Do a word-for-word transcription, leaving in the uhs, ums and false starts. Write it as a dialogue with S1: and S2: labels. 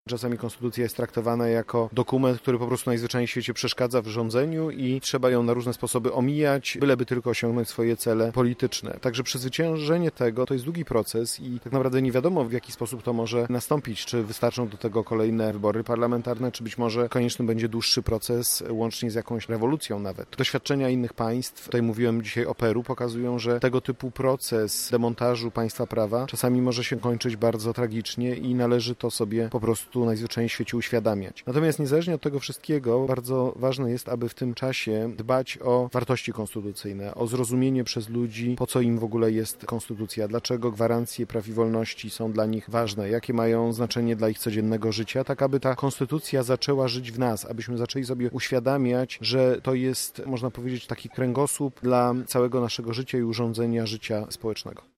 S1: Czasami konstytucja jest traktowana jako dokument, który po prostu najzwyczajniej w świecie przeszkadza w rządzeniu i trzeba ją na różne sposoby omijać, byleby tylko osiągnąć swoje cele polityczne. Także przezwyciężenie tego to jest długi proces i tak naprawdę nie wiadomo, w jaki sposób to może nastąpić. Czy wystarczą do tego kolejne wybory parlamentarne, czy być może konieczny będzie dłuższy proces, łącznie z jakąś rewolucją nawet. Doświadczenia innych państw, tutaj mówiłem dzisiaj o Peru, pokazują, że tego typu proces demontażu państwa prawa czasami może się kończyć bardzo tragicznie i należy to sobie po prostu najzwyczajniej w świecie uświadamiać. Natomiast niezależnie od tego wszystkiego, bardzo ważne jest, aby w tym czasie dbać o wartości konstytucyjne, o zrozumienie przez ludzi, po co im w ogóle jest konstytucja, dlaczego gwarancje praw i wolności są dla nich ważne, jakie mają znaczenie dla ich codziennego życia, tak aby ta konstytucja zaczęła żyć w nas, abyśmy zaczęli sobie uświadamiać, że to jest, można powiedzieć, taki kręgosłup dla całego naszego życia i urządzenia życia społecznego.